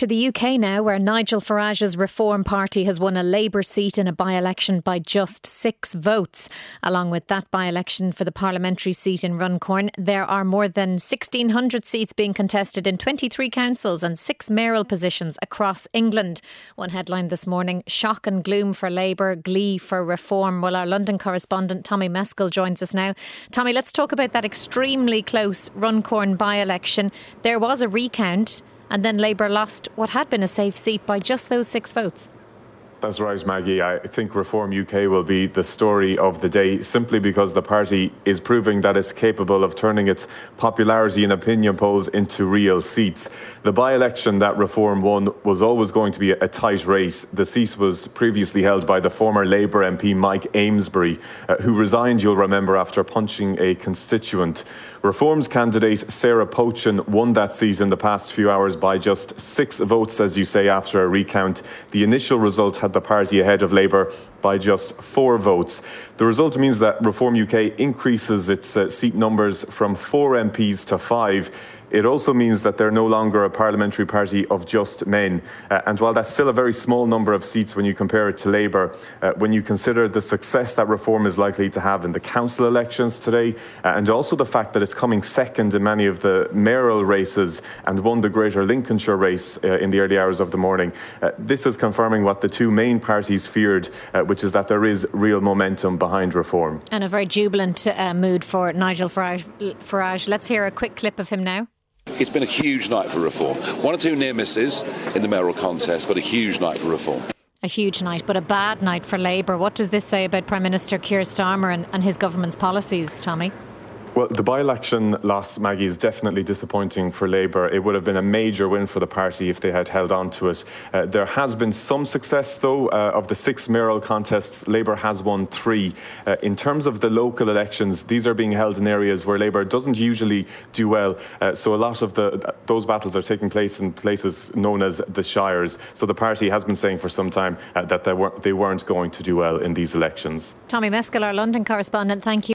to the UK now, where Nigel Farage's Reform Party has won a Labour seat in a by-election by just 6 votes. Along with that by-election for the parliamentary seat in Runcorn, there are more than 1,600 seats being contested in 23 councils and 6 mayoral positions across England. One headline this morning: shock and gloom for Labour, glee for Reform. Well, our London correspondent Tommy Meskell joins us now. Tommy, let's talk about that extremely close Runcorn by-election. There was a recount, and then Labour lost what had been a safe seat by just those 6 votes. That's right, Maggie. I think Reform UK will be the story of the day, simply because the party is proving that it's capable of turning its popularity in opinion polls into real seats. The by-election that Reform won was always going to be a tight race. The seat was previously held by the former Labour MP Mike Amesbury, who resigned, you'll remember, after punching a constituent. Reform's candidate Sarah Pochin won that seat in the past few hours by just 6 votes, as you say, after a recount. The initial result had the party ahead of Labour by just 4 votes. The result means that Reform UK increases its seat numbers from 4 MPs to 5. It also means that they're no longer a parliamentary party of just men. And while that's still a very small number of seats when you compare it to Labour, when you consider the success that Reform is likely to have in the council elections today, and also the fact that it's coming second in many of the mayoral races and won the Greater Lincolnshire race in the early hours of the morning, this is confirming what the two main parties feared, which is that there is real momentum behind Reform. And a very jubilant mood for Nigel Farage. Let's hear a quick clip of him now. It's been a huge night for Reform. 1 or 2 near misses in the mayoral contest, but a huge night for Reform. A huge night, but a bad night for Labour. What does this say about Prime Minister Keir Starmer and his government's policies, Tommy? Well, the by-election loss, Maggie, is definitely disappointing for Labour. It would have been a major win for the party if they had held on to it. There has been some success, though. Of the 6 mayoral contests, Labour has won 3. In terms of the local elections, these are being held in areas where Labour doesn't usually do well. So a lot of those battles are taking place in places known as the Shires. So the party has been saying for some time that they weren't going to do well in these elections. Tommy Meskell, our London correspondent, thank you.